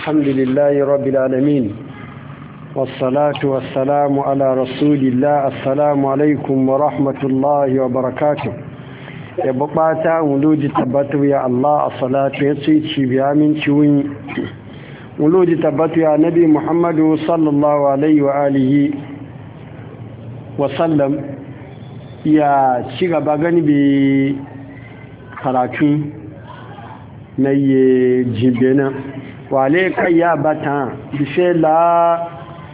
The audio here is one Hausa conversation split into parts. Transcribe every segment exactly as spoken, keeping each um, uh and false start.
الحمد لله رب العالمين والصلاة والسلام على رسول الله. السلام عليكم ورحمة الله وبركاته. ya bukata wuluji tabbatu ya Allah as-salatu ya ci biya min ciwon wuluji tabbatu ya nabi Muhammadu sallallahu alaihi wa alihi wa sallam ya ci gaba gani bi karatu na ye jibena wale kai ya bata bishe la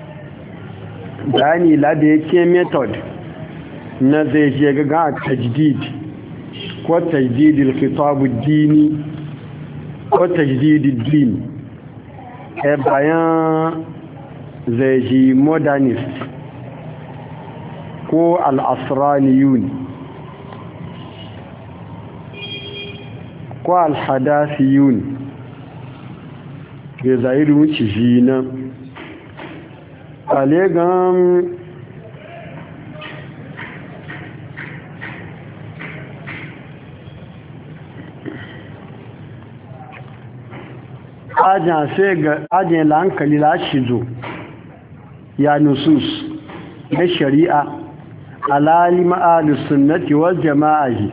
dani la da yake method na zai je ga tajdid ko tajdid al-khitab ad-dini ko tajdid ad-din e bayan zai ji modernist ko al-asraniyun ko al-hadathiyun da zai wuce shi na alegan ajin lankali lashizo ya nusus na shari'a alalima alusunnati wal jama'a ji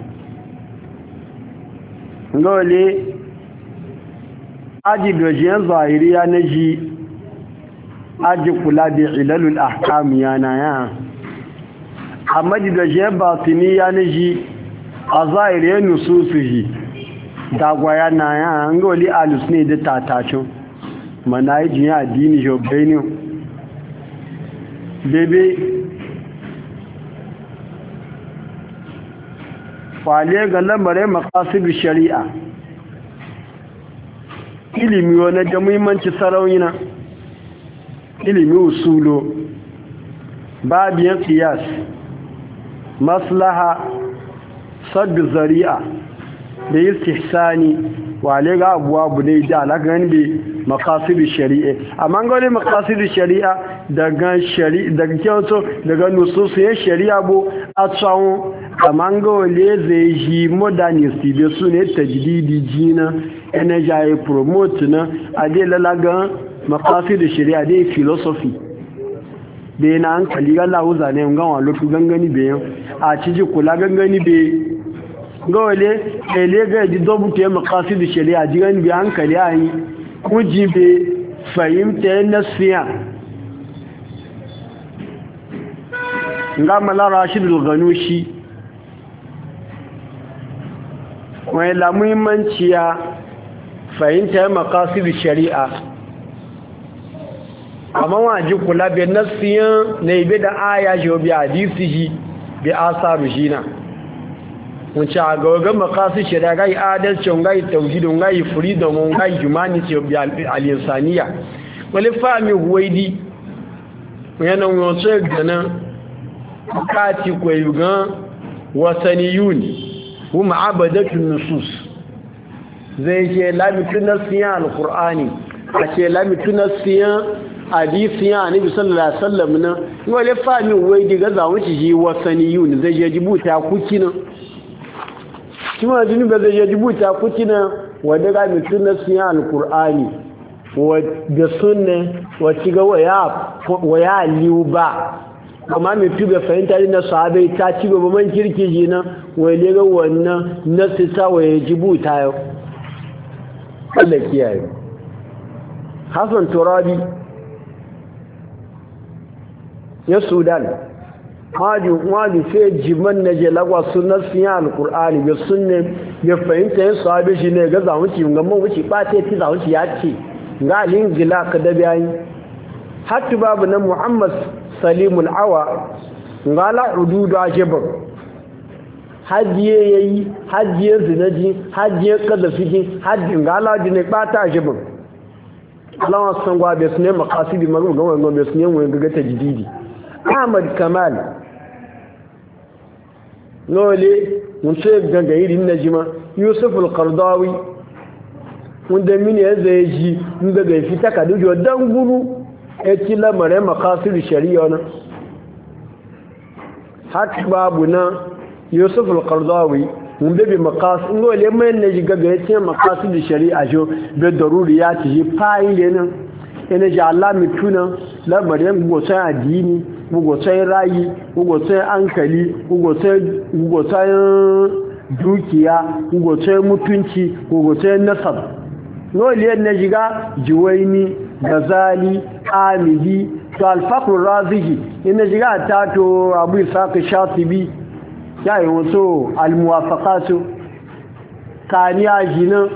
ngole aji dojiyar zahiriya na ji aji kula da ilalul ahkam yana ya amma ji dojiyar batiniya na ji a zahiriyar nususu ji dagwaya na ya ngoli alus ne da tatacin mana yi jiya addini jobenin bebe kwale ga lamarin makasidu shari'a ilimi wani da muhimmanci saraunina ilimi usulo babiyan qiyas maslaha saddu zari'a da istihsani wale ga abuwa bu ne da alakan bi maqasidu shari'a amma gole maqasidu shari'a daga shari'a daga kyoto daga nususiyan shari'a bu a tsawon amma gole zai yi modernist da su ne tajdidi jina energy promote na ade lalaga maqasidu shari'a dai philosophy da yana hankali ga lauza ne ngawa lotu gangani bayan a ciji kula gangani be gole ele ga di dobu te maqasidu shari'a jigan bi hankali ayi kuji be fahimta nasiya ngama la rashidul ganushi wai la muhimmanciya fahimta maqasidu shari'a amma waji kula be nasiya ne be da aya jo bi hadisi ji bi asaru jina wunce a gawagan makasu shari'a gai adalcin gai tauhidin gai freedom gai humanity of al-insaniya wale fami huwaidi yana wato gana kati kwayugan wasaniyun kuma abadatun nusus zai ke lamitu nasiyan al-qur'ani a ke lamitu nasiyan hadisiyan annabi sallallahu alaihi wasallam na wale fami huwaidi ga zawunci ji wasaniyun zai je jibuta kukinan kima jini ba zai yaji buta kutina wadda ga mutum na siya alkur'ani wadda sunne wacce ga waya liyu ba amma mutum bai fahimta na sahabai ta ci gaba man kirki ji na wale ga wannan na sita wa yaji buta yau Allah kiyaye Hassan Turabi ya Sudan hadi wani sai jiman na je lagwa sunan siya alkur'ani ya sunne ya fahimta yin sahabe shi ne ga zawunci gamman wuce ɓata ti zawunci ya ce ga alin gila ka da bayan hatu babu na muhammad salimul awa ga la hududu ajibar hajjiye ya yi hajjiye zinaji hajjiye kadafiki hajji ga la dine ɓata ajibar alawan san gwa bai su ne makasidi magana gwa bai su ne wani gaga ta jididi ahmad kamal lole mun ce ganga irin najima yusuf al-qardawi wanda mini ya zai ji inda ga fita ka dujo dan guru e ci lamare maqasid shari'a na hak babu na yusuf al-qardawi mun bebe maqasid ngole mai ne jiga ga yace maqasid shari'a jo be daruriyat ji fayi lenan ene ji Allah mituna lamarin go sai addini go sai rayi go sai ankali go sai go sai dukiya go sai mutunci go sai nasab ngole ne jiga juwaini gazali amidi to al-faqr razihi ene jiga ta to abu isaq shatibi yayi wato al-muwafaqatu kaniya jinan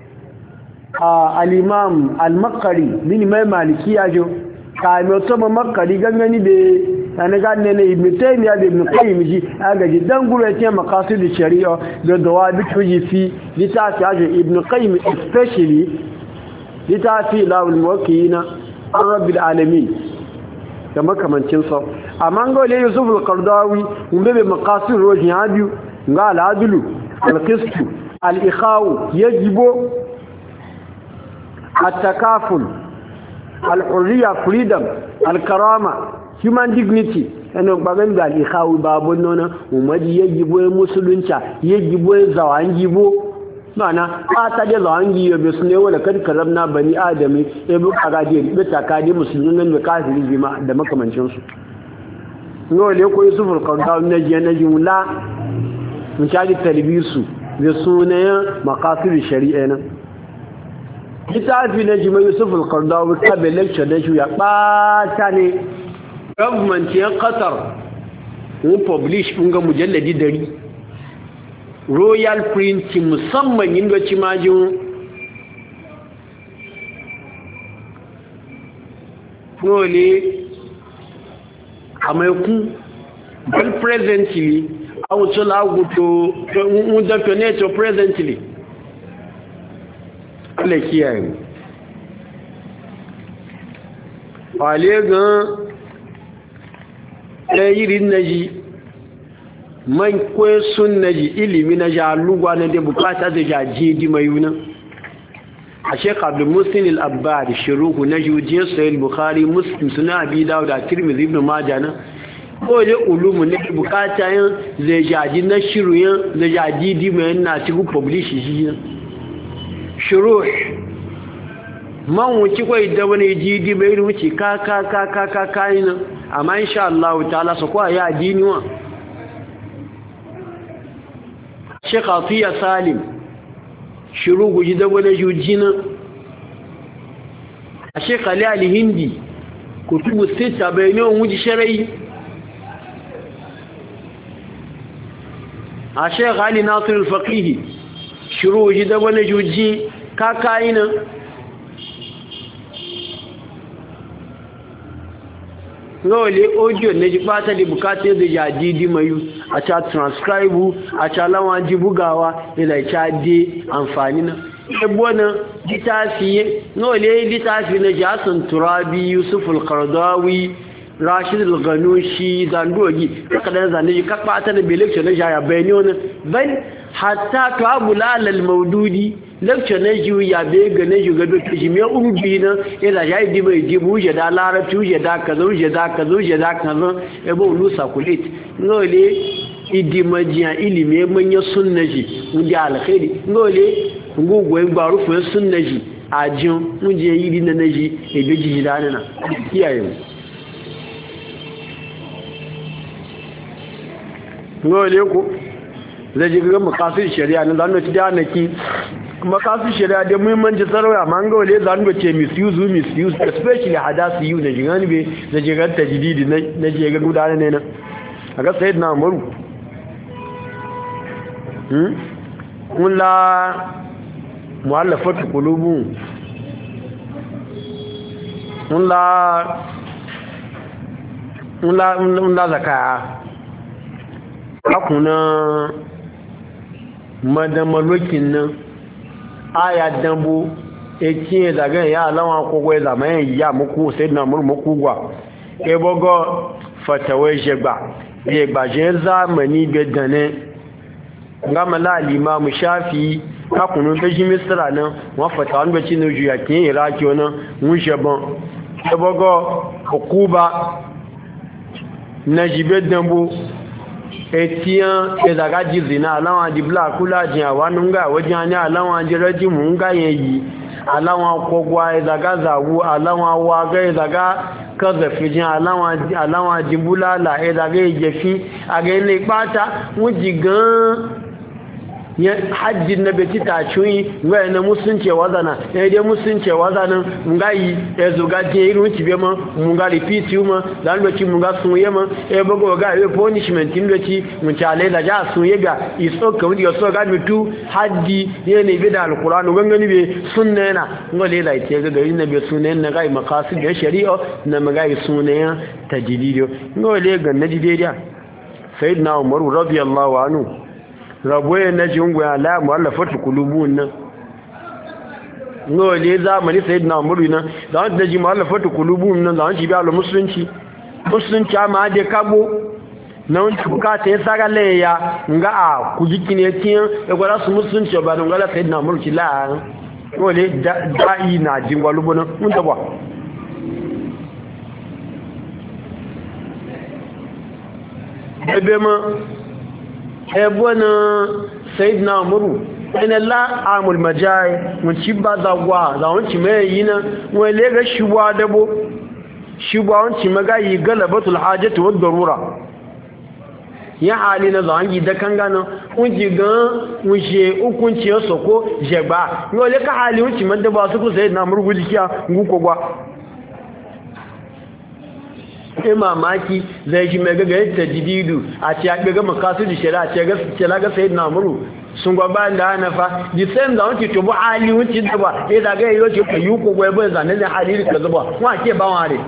al-imam al-maqqari min mai malikiya jo kami wato maqqari gangani be ana ganne ne ibn taymiya da ibn qayyim ji aga ji dan gure ce maqasid shari'a da dawabi tuji fi litafi ajo ibn qayyim especially litafi lawul muwakkilina an rabbil alamin da makamancin sa amma ga wale yusuf al-qardawi mun bebe maqasid rojin abiyu ga al-adlu al-qist al-ikhaw yajibu at-takaful al-hurriya freedom al-karama human dignity yana bagan da al-ikhaw babun nona umadi yajibu musulunci yajibu zawangibo mana ta da zawangi yobe su ne wala kad karamna bani adami ebu agadi bita kadi musulmin da kafiri bima da makamancin su no le ko yusuf al-qardawi ne je na jumla mun caji talbisu da sunayen maqasid shari'a nan kitabi na jima yusuf al-qardawi ta be lecture da shi ya bata ne government ya qatar mun publish kun ga mujalladi dari royal printing musamman yin doci majin nole a maikun well presently a wuce laguto undafiyoneto presently ala kiyaye wale gan ɗayirin na ji man kwe sun na ji ilimi na ja lugwa na da bukata da ja jidi mai yuna a sheik abdulmusin al'abbari shiruhu na jujiyar sayil bukhari muslim suna abi dawo da tirmidhi ibn majah na kone ulumu na da bukata yin zai jaji na shiru yin zai ja jidi mai yana cikin publish shi yin shiruh man wuce kwai da wani jidi mai wuce ka ka ka ka ka ka yi nan amma insha Allah ta'ala su kwa ya dini wa Sheikh Atiya Salim shiru guji da wani jujina a Sheikh Ali al-Hindi kutubu sita bayanan wuji sharai a Sheikh Ali Nasir al-Faqihi shiru guji da wani juji kakayina lọ́wọ́lé audio na ji bata da bukatun da ya didi mayu a ca transcribe a ca lawan ji bugawa ila ca de amfani na ebo na litafi lọ́wọ́lé litafi na jason turabi yusuf al-qardawi rashid al-ghanushi zandogi kada zane ji kakbata da lecture na jaya bayani wani ban hatta to abu lalal maududi lecture na jiwu ya be ga na juga do shi me urubi na ila ya yi mai jibu je da larabci je da kazo je da kazo je da kazo e bo lusa kulit ngole idi majiya ilimi manya sunnaji ndi alkhairi ngole ngugwe gbaru fu sunnaji ajin muje yidi na naji e be ji dana na kiyaye ngole ko zai ji ga makasid shari'a na zanu ci da naki makasid shari'a da muhimmanci sarauya ma ga wale zanu ce misuse misuse especially hadasi yu da jigani be da jigar tajdidi na je ga gudana ne na aga sayyidina umaru hmm wala muallafat qulubu wala wala wala zakaya akuna madamalokin nan aya dambo ekin daga ya alawa kogo ya zaman ya muku sai na mur muku gwa e bogo fatawa jegba e gbaje zamani bedane ngama la imam shafi ka kunu be ji misra nan wa fatawa be cin juya kin iraki wannan mun sheban e bogo hukuba najibe dambo etiyan ezaga jizina alawan di black kula jin awanu nga wajen ni alawan jiraji mu nga yeyi alawan kogwa ezaga zawu alawan waga ezaga kazafi jin alawan alawan jimbulala ezaga yefi agene ipata wuji gan ya hajji na beti ta cuyi nga na musunce wazana ya dai musunce wazanan ngai ya zuga je irin ci be ma mun ga repeat ma dan lokaci mun ga sun yema e bago ga e punishment din lokaci mun chale da ja sun yega iso ka wudi so ga mitu hajji ne ne bi da alquran gangani be sunna na ngole la ite ga gari na be sunna na ga maqasid da shari'a na magai sunna tajdidiyo ngole ga najidediya sayyidina umar radiyallahu anhu rabuwa na jingu ya la mu'allafatu qulubun nan no le zamani sayyidina umar nan da wanda ji mu'allafatu qulubun nan da wanda bi al musulunci musulunci ma da kabo na wanda bukata ya saka leya nga a kujikine tin e gwara su musulunci ba don gala sayyidina umar ki la no le da'i na jingwa lubuna mun da ba ebe ma ebona sayyidina umar ina la amul majai mun ci ba za gwa za mun ci mai yina wai le ga shibwa dabo shibwa mun ci maga yi galabatul hajati wad darura ya hali na zan yi da kangana mun ji ga mun she hukunci ya soko jegba yo le ka hali mun ci madda ba su ku sayyidina umar gujiya nguko gwa sai mamaki zai shi mai gagayen tajididu a ce ya gaga makasu da shari'a ce ga ga sayid na muru sun gwaba da hanafa di same da wanke tubu hali wuce da ba ya zaga yi wace ka yi ko gwai bai zane da hali ka zuba wa ke ba ware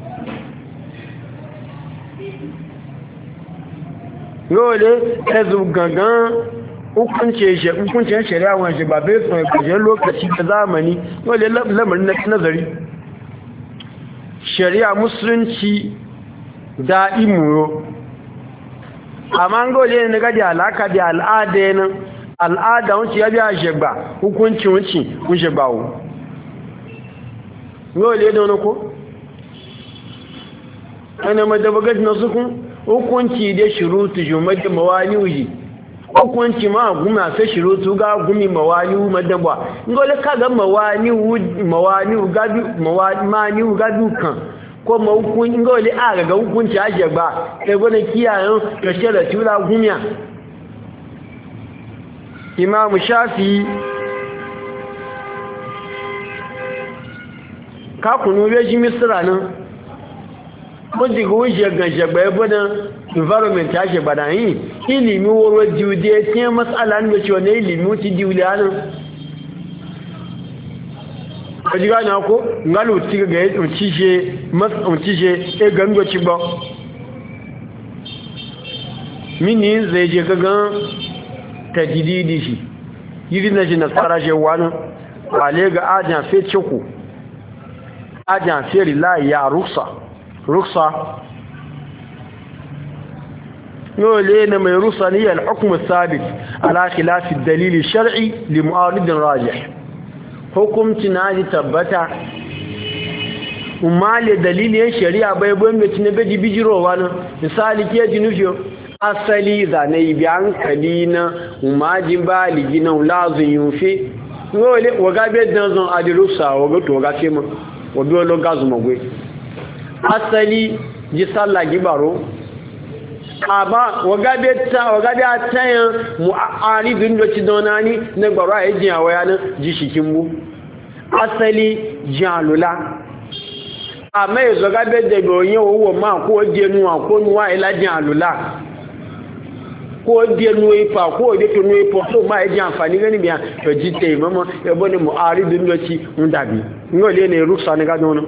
yole ta zugagan hukuncin shari'a wani shi ba bai tsohon kashin lokaci da zamani yole lamarin na nazari shari'a musulunci da'imu amma ngole ne ga da alaka da al'ada ne al'ada wuce ya biya shegba hukunci wuce kun shegba wo ngole da wani ko ana madabagat na sukun hukunci da shurutu jumad mawani uji hukunci ma guma sai shurutu ga gumi mawani madaba ngole kaga mawani mawani gadu mawani gadu kan ko mahukun ngole aga ga hukunci aje ba sai gona kiyayen da shara tula gumiya Imam Shafi ka kunu beji misra nan ko diga wuje ga jagba bana environment aje bada yi ilimi woro diude tin mas'ala ne ce ne ilimi ti diule anan kaji gane ko ngalu tiga ga yadda cije masu cije e gango ci ba mini zai je gagan tajididi shi yiri na ji nasara je wani wale ga ajan fe ciku ajan fe rilayi ya ruksa ruksa yole na mai ruksa ne yal hukumu sabit ala khilafi dalili shar'i li mu'aridin rajih hukumci na ji tabbata umale dalilin shari'a bai bai mai cin beji bijirowa nan misali ke ji nufi asali zane bi hankali na umajin baligi na lazun yufe wole waga be dan zon adirusa waga to waga fema wabi olo gazu magwe asali ji sallah gibaro aba waga be ta waga be atayan mu'aridun do ci donani na gbaro ajin awaya na ji shikimbu asali jalula ama ezo ga be de goyin owo ma ko denu ko nuwa ilajin alula ko denu ipa ko de tunu ipo so ma e àǹfààní gani biya to jite mama e boni mu'aridun do ci ndabi ngole ne ruksa ne ga dono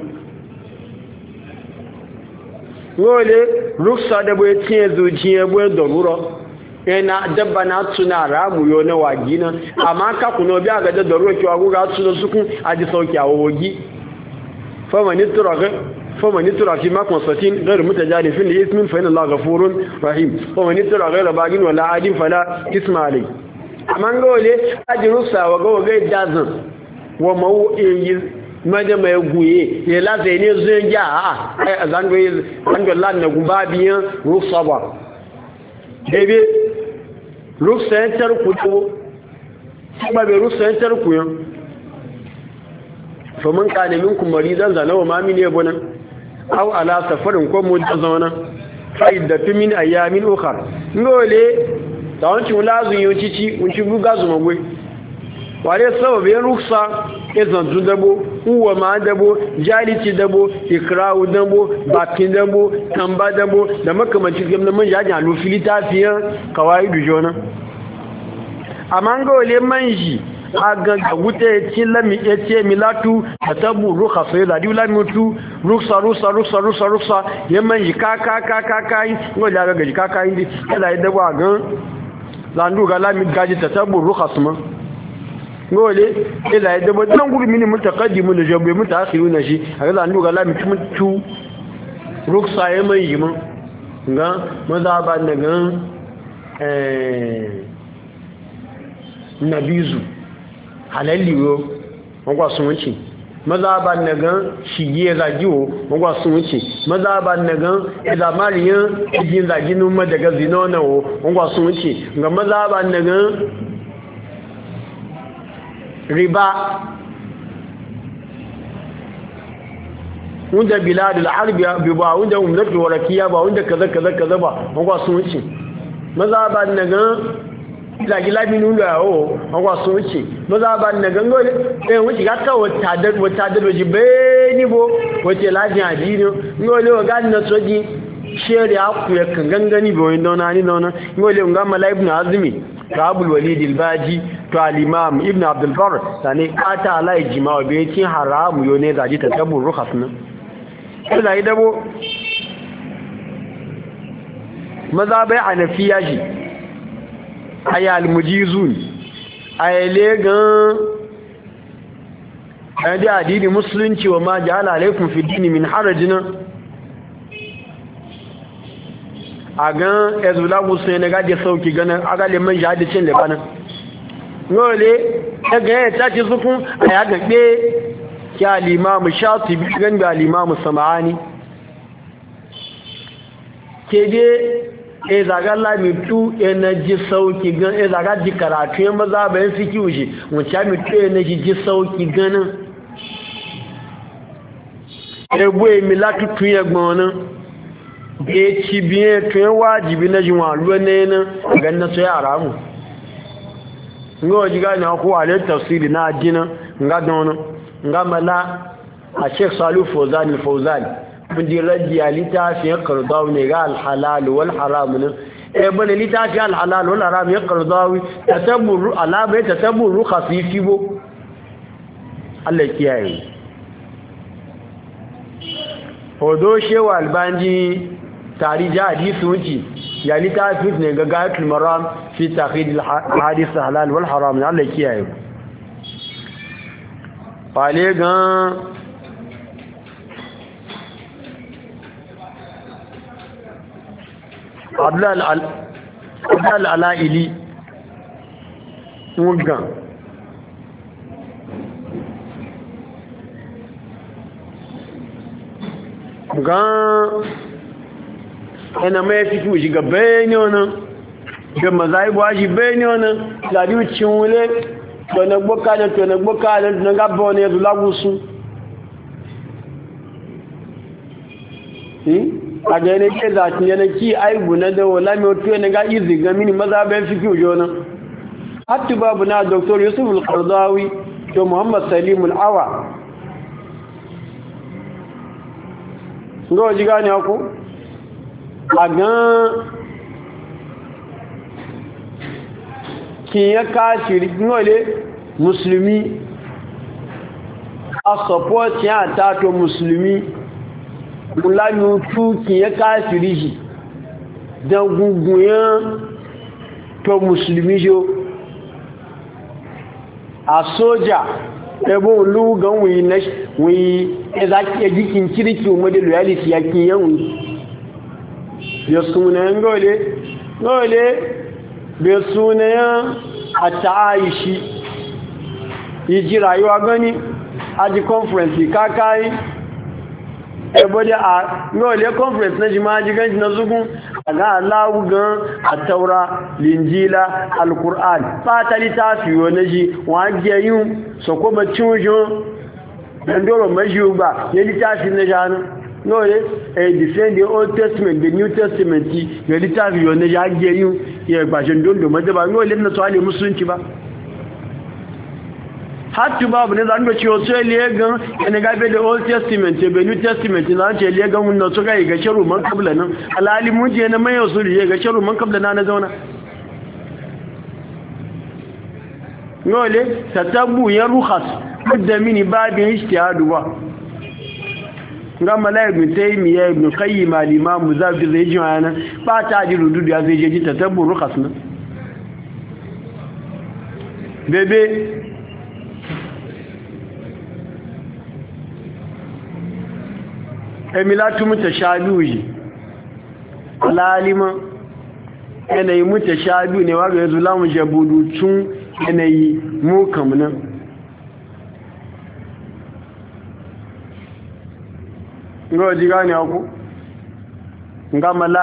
ngole ruksa da boye tie zujiye boye doruro ena dabba na tuna ramu yo na wagina amma ka kuno biya ga da doruro ki wagu ga tuna sukun aji sauki awogi fa manitura ga fa manitura fi ma konsatin gar mutajalifin li ismin fa inna Allah ghafurun rahim fa manitura ghayra bagin wala adin fala isma alai amma ngole aji ruksa waga waga dazan wa mawu yi maje mai guye ya la sai ne zan ja a ai azan go an go lan na gubabiyan ruksa ba bebe ruksa tarku to kuma be ruksa tarku yo fa man kana minkum maridan zanawa ma min yabuna aw ala safarin ko mu zauna faidatu min ayamin ukhra ngole tawon ci lazu yo cici un ci buga zuma gwe wale sababin ruksa izan zu dabo uwa ma dabo jalici dabo ikrawu dabo bakin dabo tamba dabo da makamancin gamna man jaji a lufili tafiyan kawai dujona amma ngole manji aga ga wuta ya ce lami ya ce milatu da tabu ruka sai da diula mutu ruksa ruksa ruksa ruksa ruksa ya manji ka ka ka ka kai ngo da ga ka ka indi kala ya dawa gan landu ga lami gaji ta tabu ruka suma ngole ila ya dawa dan guri mini mutaqaddimu da jabbe mutaakhiru na shi aga landu ga lami mutu ruksa ya manji mun ga maza ba daga eh nabizu halalliyo wangwa sun wuce maza ba na gan shige zagiwo wangwa sun wuce maza ba na gan idamariyan ijin zaginin ma daga zinonawo wangwa sun wuce ga maza ba na gan riba wanda biladul harbi ba wanda umdatu warakiya ba wanda kaza kaza kaza ba wangwa sun wuce maza ba na gan zagi labinu da yawo agwa sun wuce maza ba na gango eh wuce ga ka wata da wata da waje beni bo wace lajin adini ngole wa ga na soji sheri aku ya kan gangani bo inda na ni nona ngole nga mala ibn azmi rabul walid al-baji to al-imam ibn abd al-barr sane ata ala ijma be tin haramu yo ne zaji ta tabu rukhasna kila idabo maza bai hanafiya ji aya al-mujizun ayele gan adi adini musulunci wa ma ja'ala alaikum fi dini min harajina agan ezula musulun ne gaje sauki ganin agale man jihadi cin lebanon ngole daga ya tace sukun aya gabe ki al-imam shatibi gan ga al-imam sam'ani kede e zaga lamitu energy sauki gan e zaga ji karatu yan maza bayan fiki wuce wuce mitu energy ji sauki ganin egbo emi latutu egbon na e ci biye tun wajibi na jinwa ruwa ne na gan na so ya ramu ngo jiga na ko wale tafsiri na adina nga don nga mala a Sheikh Salih Fawzan al-Fawzan bin diradi alita fi qardawi ne ga al-halal wal haram ne e bane litafi al-halal wal haram ya qardawi tatabbu ala bai tatabbu khafifi bo Allah kiyaye odo shewa albanji tarija hadisi wuce ya litafi ne ga gayatul maram fi taqid al-hadith halal wal haram Allah kiyaye fale gan Abdul Ala'ili wugan gan ina mai fiki wuji ga bayani wani ga mazaibu aji bayani wani lari wucin wule to na gboka da to na gboka da na gaba wani ya zula gusu a ga yana ke zatin yana ki aibu na da wala mai wato yana ga izi ga mini maza bayan fiki wujo nan hatu babu na Doktor Yusuf al-Qardawi to Muhammad Salim al-Awa ga waji gane ku a gan kiyan kashiri nole musulmi a support ya tato musulmi mulanu tu kiyan kashiri shi don gungunyan to musulmi jo a soja ebe olugan wuyi na wuyi ezaki ejikin kiriki umade loyalty ya kiyan wuyi biyo sunayen gole gole biyo sunayen a ta'ayishi yi ji rayuwa gani aji conference kakayi everybody a no le conference na jima jigan na zugun aga Allah gan at-taura linjila al-qur'an fata litafi wonaji wa jeyun so ko ba chujo dan doro majuba ne litafi na jana no le e defend the old testament the new testament ne litafi wonaji a jeyun ya gbashin dondo madaba no le na tsale musulunci ba hatu babu ne zan ga ciwo sai legan ne gabe da old testament da new testament zan ce legan mun na tuka ga sharu man kabla nan alali mun je na mai usuli ga sharu man kabla na na zauna nole tatabu ya rukhas da mini babin ijtihadu ba ga malai ibn taymiya ibn qayyim al-imam muzaffir zai ji ana ba ta ji rududu ya zai je tatabu rukhas na bebe emilatu mutashabihi alalima yanayi mutashabi ne wa ga yanzu lamu jabudu tun yanayi mu kamunan ngo jiga ne ku ngamala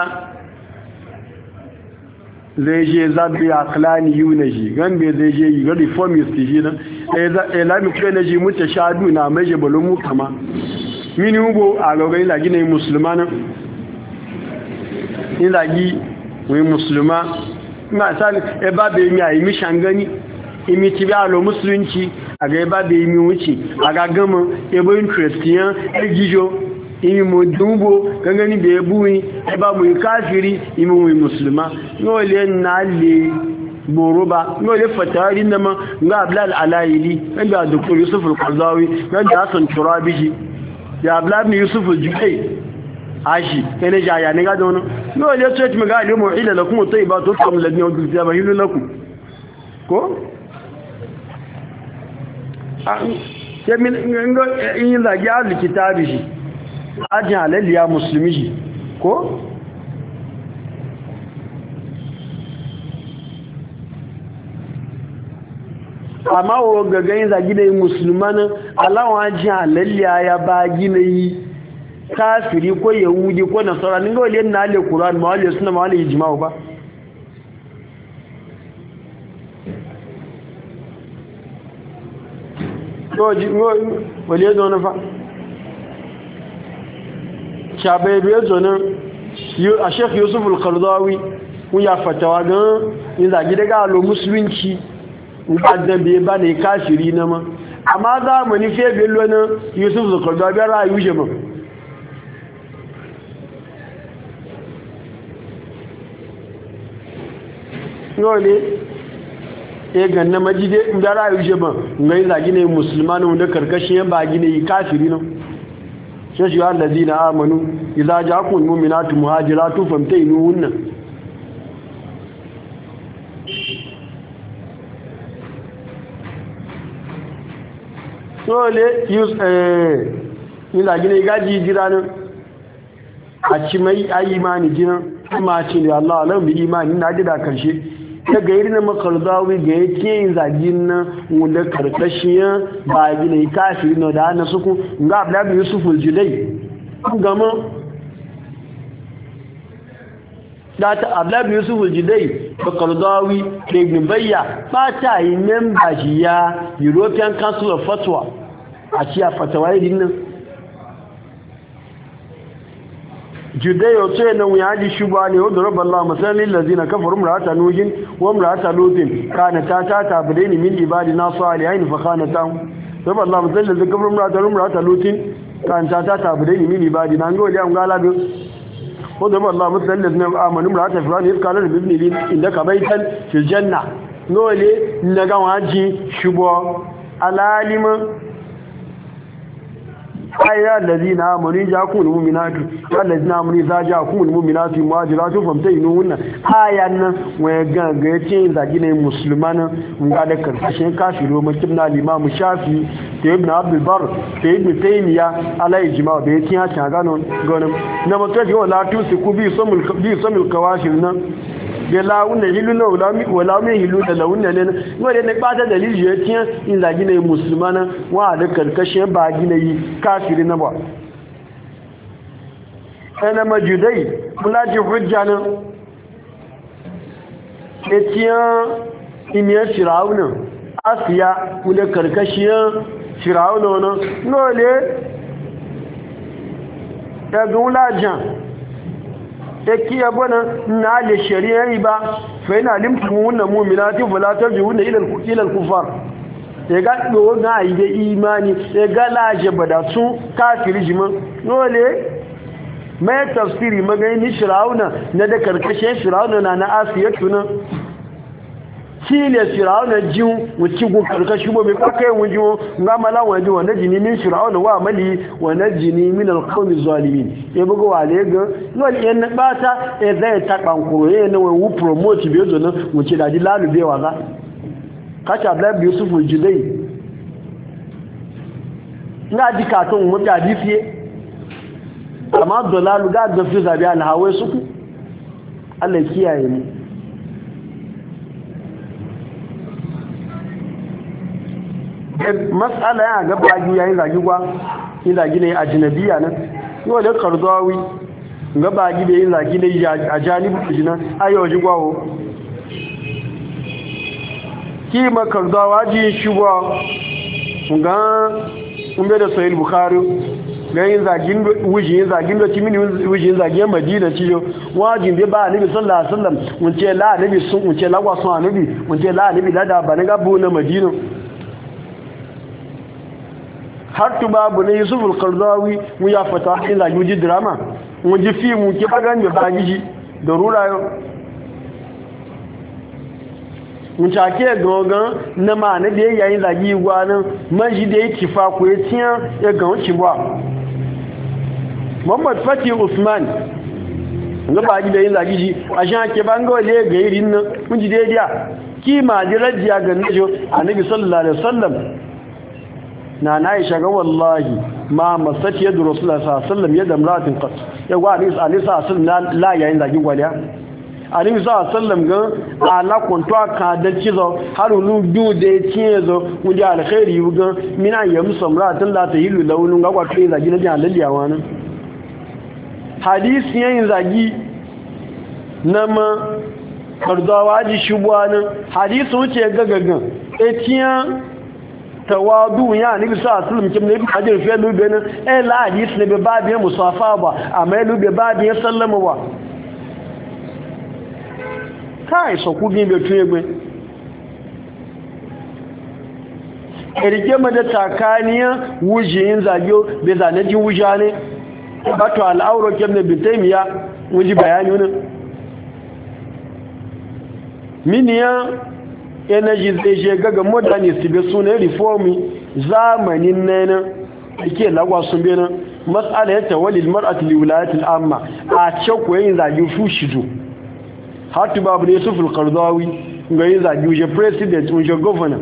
zai je zabi aqlani yunaji ganbe zai je yi ga reformist ji nan eh la mi kene ji mutashabi na meje bolo mu kama mini ugo a gaugai lagi na yi musulmanin in lagi wani musulma ma sani eba bai mi a yi mi shangani imi ti bi alo musulunci a ga eba bai mi wuce a ga gama ebo interest yan egijo imi mo dumbo gangani bai ebuwi eba mu yi kafiri imi mu yi musulma n'ole na le gboro ba n'ole fatari na ma nga ablal alayili nga dr yusuf al-qardawi nga hassan turabishi ya abdullahi yusuf al-jubai ashi ene jaya ne ga dono no le church mi ga le mu ila lakum tayyiba to kam ladni wajhu ya bahilu lakum ko a ke min ngo in la ga al-kitabi shi ajin alaliya muslimi shi ko amma wo gagayin zagi da musulmanin alawan ji halalliya ya ba gina yi kafiri ko yahudi ko nasara ninga wale na ale qur'an ma wale sunna ma wale ijma'u ba to ji wale zo na fa shababe zo na a Sheikh Yusuf al-Qardawi kun ya fatawa ga in zagi daga alo musulunci ubadan bai ba ne kafiri na ma amma za mu ni fe bello na Yusuf al-Qardawi ga rayu je ma yole e ganna majide da rayu je ma ngai zagi ne musulmanu da karkashin ba gine kafiri na sai shi allazina amanu idza ja'akum mu'minatu muhajiratu famtainuhunna dole use eh ila gine gaji jiranin a ci mai ayyimani jinan kuma ce da Allah alam bi imani na ji da karshe daga irin makarzawi ga yake yin zagin nan wanda karkashiyan ba gine kafiri no da na suku ga Abdullah Yusuf al-Judai gama da ta Abdullah Yusuf al-Judai makarzawi da ibn Bayya ba ta yi member shi ya European Council of Fatwa a ciya fatawa yi nan judayo ce nan ya ji shuba ne wadda rabban Allah masallin lazina kafar murata nujin wa murata lutin kana ta ta tabdaini min ibadina salihin fa khanata rabban Allah masallin lazina kafar murata murata lutin kana ta ta tabdaini min ibadina ngo da ngala bi wadda rabban Allah masallin lazina amanu murata firani kana da ibn lin inda ka baitan fil janna ngole naga waji shubo alalima ayya allazina amanu ja'akumul mu'minatu allazina amanu za ja'akumul mu'minatu muhajiratu famtaynuhunna ayan nan waya ganga yace zagi ne musulmana nga da karkashin kafiro makibna al-imam shafi da ibn abdul bar da ibn taymiya alai jama'a da yace ya ta gano gonan na mutaji wala tusiku bi samul bi samul kawashir nan da lawunna hilu na wala wala mai hilu da lawunna ne wanda ne bata dalili ya tiyan in zagi ne musulmana wa da karkashin ba gina yi kafiri na ba ana majudai mulaji hujja nan etiyan imiyar firawunan asiya wule karkashiyar firawunan nole daga wulajen eki yabona na le shari'a ba fa yana limtu wannan mu'minati fala tarjuuna ila ila al-kufar ya ga do ga yi imani ya ga laje badatu kafiri jima nole mai tafsiri magani shirauna na da karkashin shirauna na na asiyatu na shine shirauna jin wuci go karkashi bo me kai wujo ngamala waje wanda jini min shirauna wa mali wa najini min alqawmi zalimin e bugo wale ga nol yan bata e zai ta bankuro e na wu promote be zo na wuci da dilalu be wa ga kacha abdullah yusuf jidai na dikaton mu da difiye amma dolalu ga gafi zabi alhawai suku Allah kiyaye mu mas'ala ya ga bagi yayin zagi gwa yin zagi ne ajnabiya nan yau da kardawi ga bagi da yin zagi ne a janibu jinan ayo ji gwawo ki ma kardawa ji shugwa ga umbe da sahih bukhari ga yin zagin wuji yin zagin da timini wuji yin zagin madina ciyo wajin da ba annabi sallallahu alaihi wasallam mun ce la annabi sun mun ce la gwa sun annabi mun ce la annabi la da ba na gabu na madina har tu babu ne yusuf al-qardawi mu ya fata yin zagin wuji drama mu ji fi mu ke bagan da bagiji da rurayo mun take gogan na ma na da yayin zagi gwanin manji da yake fa ko ya tiya ya ga wuci ba Muhammad Fati Usman ga ba da yin zagi ji a shan ke bango le ga irin nan mun ji dai dia ki ma ji rajiya ga najo annabi sallallahu alaihi wasallam na na Aisha ga wallahi ma masati yadu rasulullah sallallahu alaihi wasallam yadda imra'atin qat ya gwa ni sallallahu alaihi wasallam la yayin zagi gwaliya annabi sallallahu alaihi wasallam ga ala kuntu aka da cizo har lu du da cizo wanda alkhairi ga mina yamsu imra'atin la tahilu lawnun ga gwa kai zagi na jan laliyawa nan hadisi yayin zagi na ma karzawa ji shubuwa nan hadisi wuce gagagan etiyan tawadu ya ni bisa sulum kim ne hajir fi lube nan eh la hadisi ne be babu musafa ba amma lube babu ya sallama ba kai so ku bi be tuyegbe erike ma da takaniya wujiyin zagyo be zanaji wujane bato al'auro kemne bitemiya wuji bayani wannan miniya energy zai je gaga modernist be sunan reformi zamanin nan yake lagwa sun be nan mas'ala ya tawalli mar'ati li wilayati al'amma a ce ko yin zagi fushido hatu babu ne Yusuf al-Qardawi ga yin zagi je president je governor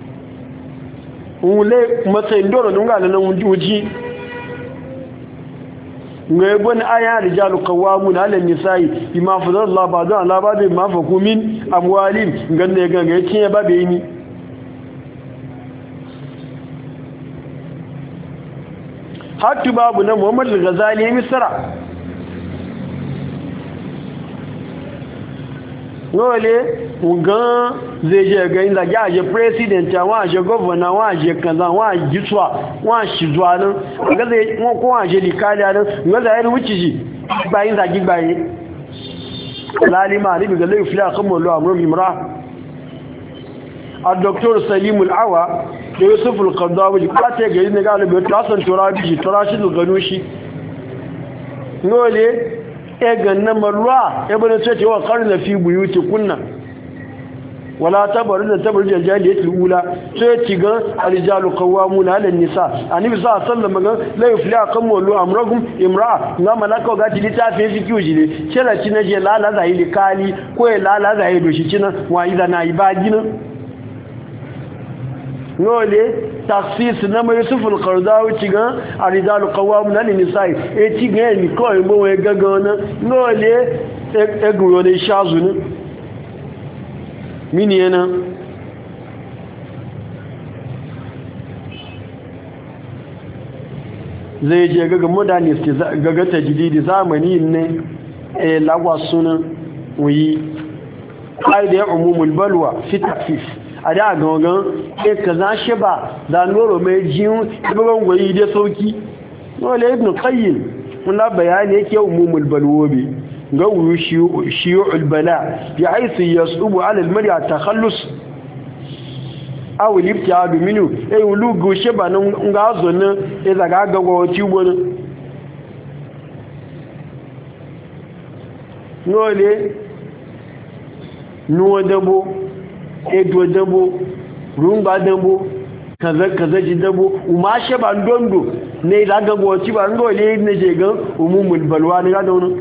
ule matsayin dole dunga nan wuji ngai bon aya rijalu qawamun ala nisa'i bima fadalla ba'du ala ba'du ma faku min amwalin ganne ganga yace ba be ni hatu babu na Muhammad al-Ghazali Misra nole ugan zai je ga inda ya je president wa je governor wa je kaza wa jitwa wa shizwa nan ga zai ko wa je likali nan ga zai wuci ji bayin zagi bayi lalima ribi ga lai fila kamar lo amru imra al-doktor Salim al-Awa da Yusuf al-Qardawi ka ta ga ne ga albi tasan turabi turashid al-ganushi nole egan na marwa ibn ce wa qarna fi buyuti kunna wala tabaru da tabaru da jahiliyyati ula sai ci ga arijalu qawwamuna ala nisa annabi sallallahu alaihi wasallam ga la yufla qamulu amrahum imra na malaka ga ti litafi fi kiujile cera ci na je lala zahili kali ko lala zahili do shi cina wa iza na ibadina nole takhsis na mai Yusuf al-Qardawi ci ga arijalu qawwamuna ala nisa e ci ga ni ko mo we gagana nole eguro ne shazunu mini yana zai je ga modernist ga ga tajdidi zamani ne eh lagwa sunan wi qaida umumul balwa fi takfif ada gangan e kaza shi ba da noro mai jiun ibban goyi da sauki wala ibn qayyim wala bayani yake umumul balwobi ga wuyu shiyu'ul bala bi haythu yasubu ala al-mar'i at-takhallus aw al-ibtiad minhu ay wulugo shi ba nan ga zonna e daga gago ci wani nole nuwa dabo edo dabo rumba dabo kaza kaza ji dabo uma she ba ndondo ne da ga goci ba ngole ne je ga umumul balwa ne ga dawo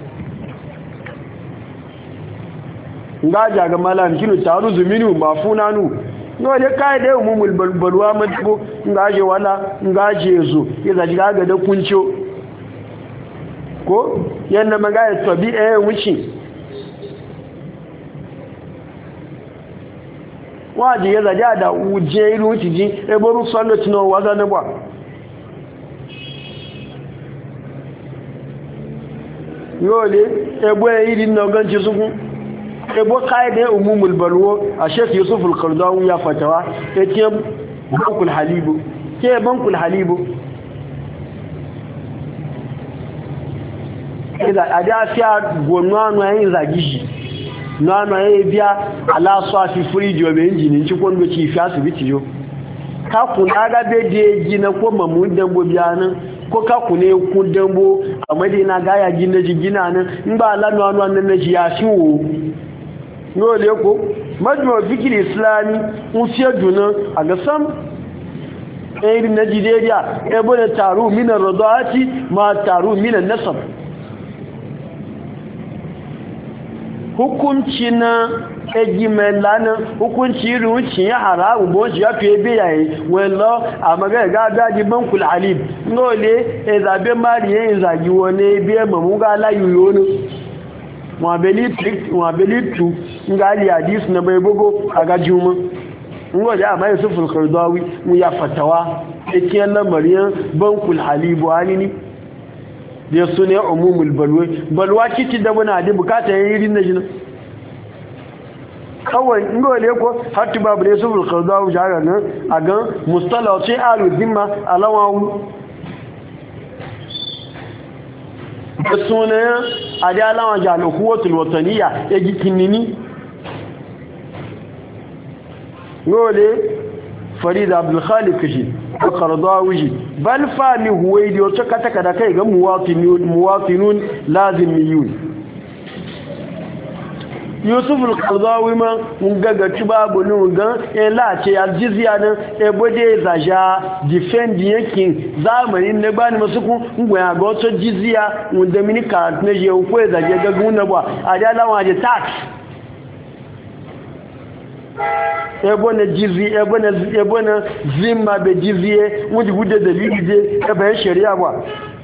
ngaja ga malam kinu taru zuminu mafunanu ngole kai da umumul balwa madibo ngaje wala ngaje zo yaza ji ga da kuncho ko yanda magaya tabi'a wuce waje ya zaja da uje iru tiji eboru sando tino waza ne ba yole ebo iri no ganci suku ebo kaide umumul balwo a Sheikh Yusuf al-Qaradawi ya fatawa yake bankul halibu ke bankul halibu idan adasiya gonwanu yayin zagiji nana ya biya alasu a fi firiji wa mai injinin cikon da ci fi asibiti yau kaku na gabe da ya gina ko mamun dambo biyanin ko kaku ne kun dambo a madina gaya gina ji gina nan in ba ala nuwa nuwa nan na ji ya fi wo yau da ko majmuwa fikir islami un fiye juna a ga sam irin na jideriya ebe da taru minan radawati ma taru minan nasab hukunci na ejimela hukunci irin ya haramu bo shi ya fi ebe yayi welo a magana ga daji bankul alib nole e zabe mari yin zagi wani ebe mamu ga layu yono wabeli tu nga ali hadis na bai bugo a gajuma ngole a mai sufur kardawi mu ya fatawa cikin lamarin bankul alib wani ni da su ne umumul balwa balwa kici da muna da bukata yayin na jina kawai ngole ko hatu babu ne su fulqadawu jaga nan a ga mustalati alu dimma alawawu da suna a da alawan jalo kuwatul wataniya ya gikinini ngole farid abdul khaliq shi al-Qaradawi bal fami huwaidi wato kataka da kai ga muwatinun muwatinun lazimiyun Yusuf al-Qaradawi ma mun gaga babu nun ga e la ce aljizya nan e bode zaja defend yankin zamanin ne bani masu ku ngwa ga wato jizya mun da mini ka ne je ko e zaje ga guna ba a da lawa je tax ebona jizi ebona ebona zimma be jiziye wuji gude dalili je e bayan shari'a ba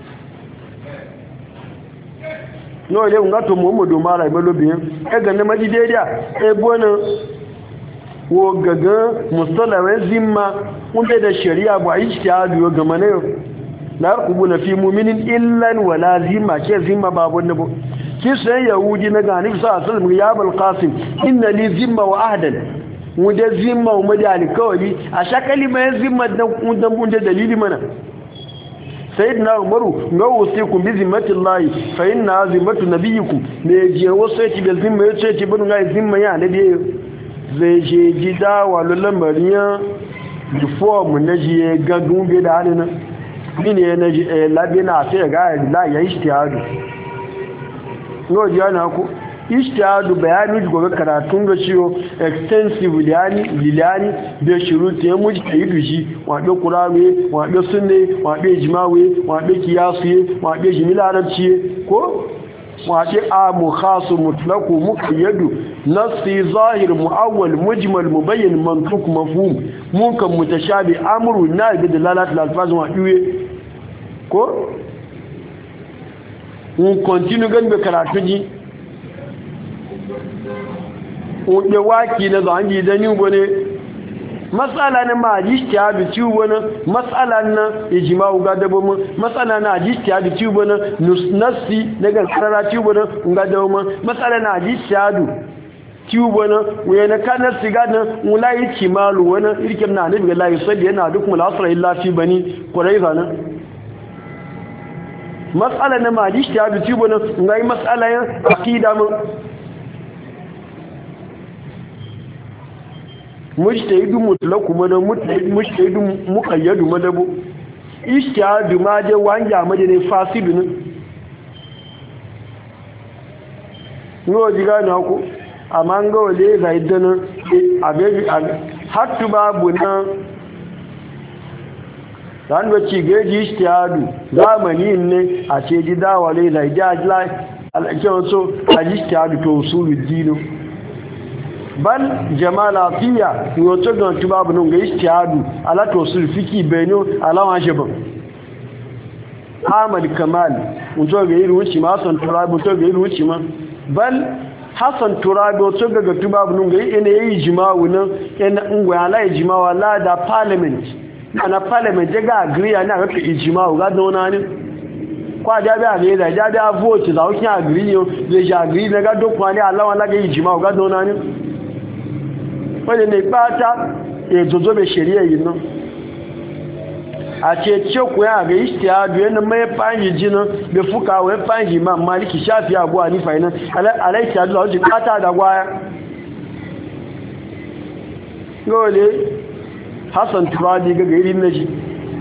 no le ngato Muhammadu mara ibalo biyan e ga na majideriya ebona wo gaga mustalawa zimma wanda da shari'a ba ijtihadu ga manayo la kubuna fi mu'minin illa wala zimma ke zimma babu nabo kisan yahudi na ga nabi sallallahu alaihi wasallam ya bal qasim inna li zimma wa ahdan wanda zimma wa madali kawai a shakali mai zimma dan dan bunde dalili mana sayyidina umaru ga wasikum bi zimmatillahi fa inna zimmatu nabiyikum ne je wasu yace da zimma yace yace bin ga zimma ya nabi zai je gida wa lamariya before mun naji ga gumbe da halina ne na ji labina sai ga la ya ishtihadu no ji ana ku ishtihadu bayani gobe karatun ga ciwo extensive liyani lilani da shuruti ya muji tayi dushi wabe qur'ani wabe sunne wabe ijma'i wabe qiyasi wabe jimila arabci ko wabe amu khasu mutlaqu muqayyadu nasi zahir muawwal mujmal mubayyin mantuq mafhum munkan mutashabi amru na bi dalalat al-alfaz wa duwe ko un continue gan be karatu ji un de waki na zangi da ni bone matsala na ma ijtihadu tubo na matsala na ijma'u ga dabo mu matsala na ijtihadu tubo na nusnasi daga karara tubo na ga dabo mu matsala na ijtihadu tubo na wayna kana siga na mulai kimalu wana irkin na nabi Allah yusalli yana duk mulasra illa fi bani quraiza na matsala na ma ijtihadu tubo na ga matsala ya aqida mu mujtahidu mutlaku mana mujtahidu muqayyadu madabo ishtihadu ma je wanja maje ne fasidu ne no diga na ko amma ga wale ga idan abebi hattu babu na dan wace gaji ishtihadu zamani ne a ce ji dawale da jajla alƙawarin so a ishtihadu to usulul dino bal jamalafiya yoto don tubabu nun ga istihadu ala to sulfiki beno ala wa shaban amal kamal muto ga iru wuci ma son turabi to ga iru wuci ma bal hasan turabi to ga tubabu nun ga ene yi jima'u nan ene ngwa ala ijma'u ala da parliament ana parliament ga agree ana ga ijma'u ga dona ne kwa da ba ga da da vote za ku agree yo je agree na ga dokwa ne ala wala ga ijma'u ga dona ne wani ne bata ya zozo bai shari'a yi nan a ce ce ku ya ga ishtihadu yana mai fanyi jinan bai fuka wa fanyi ma maliki shafi abuwa ni fa nan alaiki adu da wajen bata da gwaya dole hassan turadi ga gairin na shi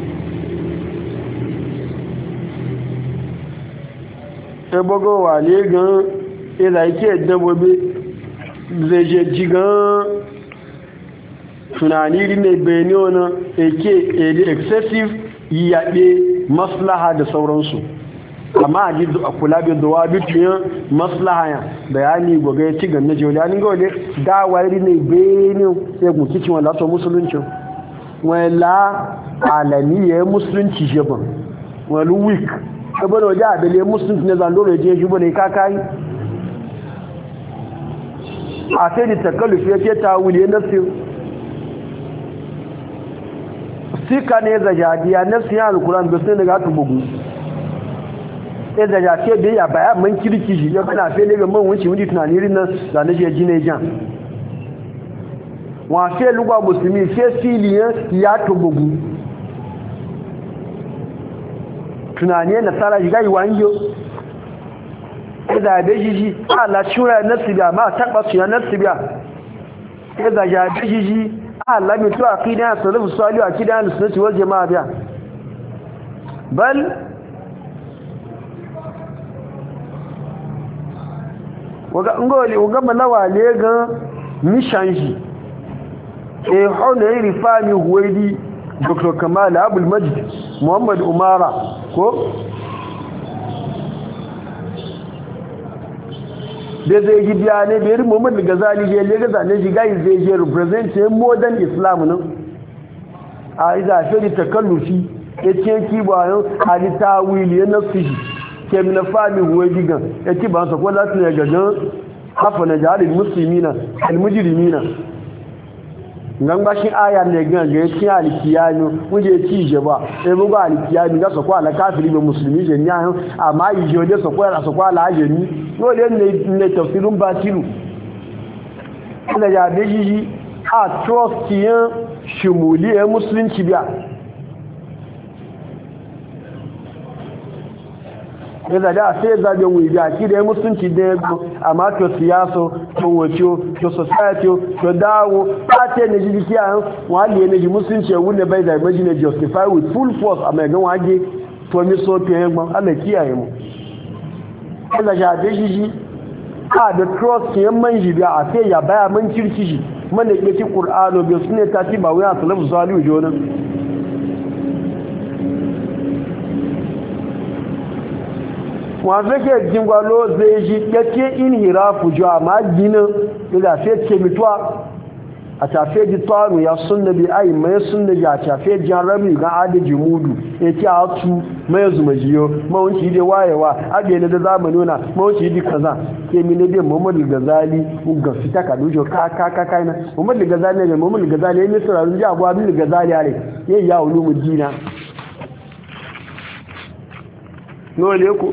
ebogowa ne gan ila ike dabobe zai je jigan tunani ne bayani wani ake excessive yaɗe maslaha da sauransu amma a jizu a kula da dawa bituyen maslaha ya bayani goga ya ci ganna jolani ga wale dawari ne bayani ya gunki cin wala to musulunci wala alaniya musulunci jaban wani week saboda waje a dalilin musulunci na zandoro ya je shi bane kakayi a sai da takallufi ya ce ta wuli na siyo sika ne zajadiya na siya alkuran da sai daga ta bugu sai zajace bai ya baya man kirki shi ya kana fele ga man wuce wuni tunani irin nan da na je jine jan wa fe lugwa musulmi fe filiyan ya ta bugu tunani na tsara shiga yi wangiyo da bai shi ala shura nasibiya ma takba su ya nasibiya da ya bai shi ala mi to aqida salafu salih aqida al-sunnah wal jamaa biya bal waga ngoli waga malawa le ga mishanji e hona rifani huwaidi dr kamal abul majd muhammad umara ko da zai gi biya ne bai Muhammad Ghazali je le gaza ne shiga zai je represent modern Islam nan a iza shiri takallufi yace ki ba yo ali tawili na fihi ke min fami huwa digan yace ba sa ko za su ne gagan hafa na jahil muslimina al mujrimina ngan ba shi aya ne gan ga yace alkiyani muje ci je ba sai buga alkiyani ga sa ko ala kafiri be musulmi je nya amma yi je de sa ko ala sa ko ala je ni dole ne ne tafsirun batilu da ya daji a trust yin shumuliyar musulunci biya yadda da sai zaɓen wuja ki da ya musulunci da ya zo amma to siyaso to wace to society to dawo ɓata ne ji jiki a yan wali ne ji musulunci ya wunde bai da imagine justify with full force a mai gan wage to mi so to yan gban Allah kiyaye mu yadda ya daji shi a da trust yan man shi biya a sai ya baya man kirki shi mana ke ci qur'ano bi sunne ta ci ba wuya salafu salihu jonan wanda ke jingwalo zai ji kake inhirafu jo amma ginin da sai ce mituwa a tafe ji tsaro ya sunna bi ai mai sunna ya tafe jarabi ga adiji mudu yake atu mai zuma jiyo mawunci da wayewa abe ne da zamani na mawunci di kaza ke mine da Muhammad Ghazali ga fita ka dujo ka ka ka kai na Muhammad Ghazali ne Muhammad Ghazali ne sirrun ji abu abin Ghazali are yayi ya ulumu dina no le ko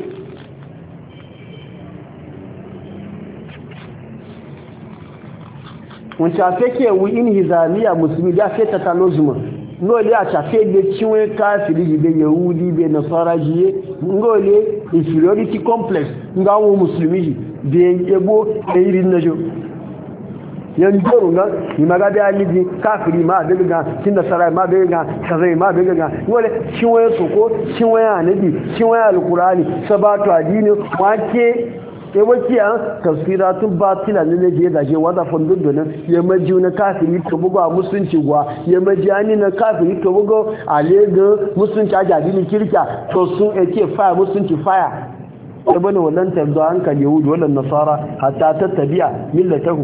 wọ́n ti afẹ́kẹ́ ẹ̀wù inhizamiya musulmi já fẹ́ tatalozuma ngole a tafe da ciwon kafiri jibe yahudi be nasara jiye ngole inferiority complex nga wo musulmi be ebo e irin najo yan joro nga ni magabe aliji kafiri ma be ga tin nasara ma be ga kazai ma be ga ngole ciwon soko ciwon anabi ciwon alqurani sabatu adini wake sai wace an tafsiratun batila ne ne je zaje wada fundun donan ya maji na kafiri to bugo a musunci gwa ya maji ani na kafiri to bugo a lega musunci a jadini kirka to sun ake fire musunci fire sai bane wannan tabdo hankali yahudi wannan nasara hatta tattabi'a millatahu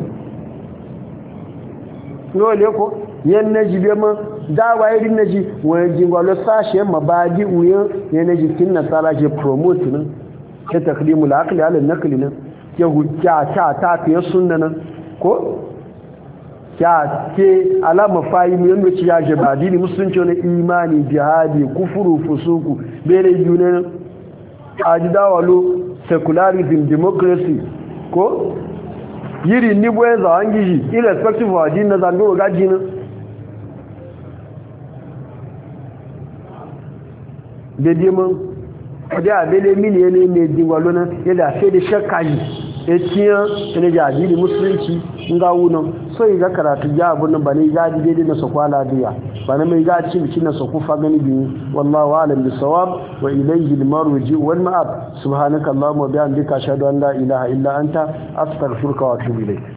no le ko yan naji be ma dawa irin naji wani jingwalo sashe mabadi uyan yan naji kin nasara je promote ne ta taklimul aqli ala an-naqli nan ya hujja ta ta fiye sunna nan ko ya ke alama fayi mu yanda ci ya jaba dini musulunci ne imani jihadi kufuru fusuku bere yune ajidawalo secularism democracy ko yiri ni bwenza wangiji irrespective of adin na zando gaji nan dede mun da abele mini ne ne dingwalo nan yadda sai da shakkaji etiyan ne da addini musulunci nga wuno so yi ga karatu ya abun nan bane ga dide na sakwala diya bane mai ga ci bici na saku fa gani bi wallahu a'lam bisawab wa ilayhi al-marji wal ma'ab subhanaka allahumma wa bihamdika ashhadu an la ilaha illa anta astaghfiruka wa atubu ilayk